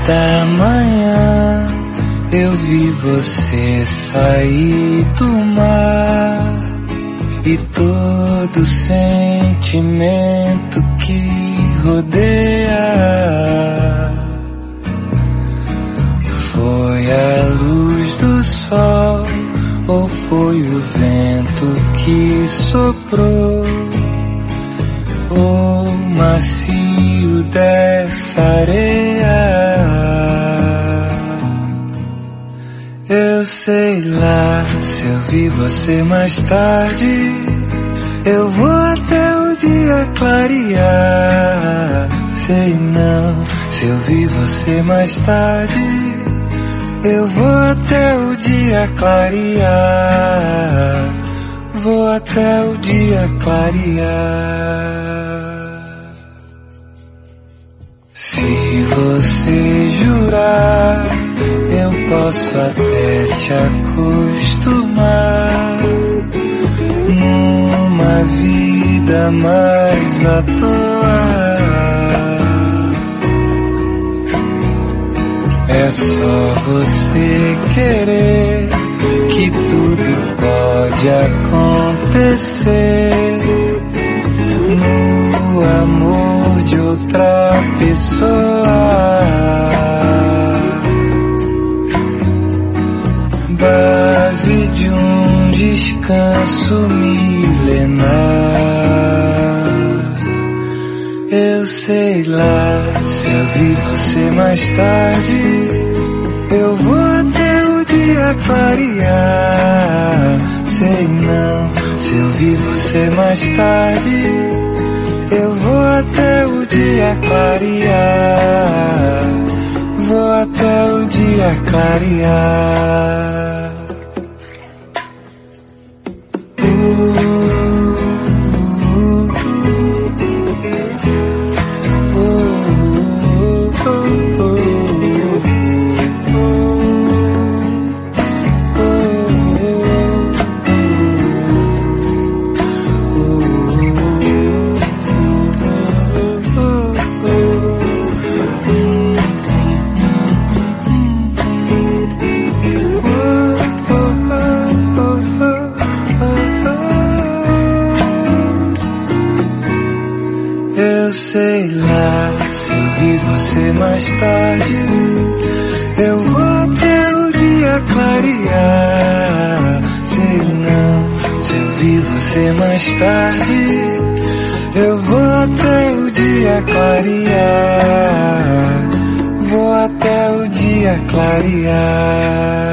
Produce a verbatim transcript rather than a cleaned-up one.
da manhã eu vi você sair do mar, e todo sentimento que rodeia foi a luz do sol, ou foi o vento que soprou, o macio dessa areia. Eu sei lá, se eu vi você mais tarde, eu vou até o dia clarear. Sei não, se eu vi você mais tarde, eu vou até o dia clarear. Vou até o dia clarear. Se você jurar, eu posso até te acostumar numa vida mais à toa. É só você querer que tudo pode acontecer no amor de outra pessoa. Base de um descanso milenar. Eu sei lá, se eu vi você mais tarde, eu vou até o dia clarear. Sei não, se eu vi você mais tarde, eu vou até o dia clarear. Vou até o dia clarear. Sei lá, se eu vi você mais tarde, eu vou até o dia clarear. Sei não, se eu vi você mais tarde, eu vou até o dia clarear. Vou até o dia clarear.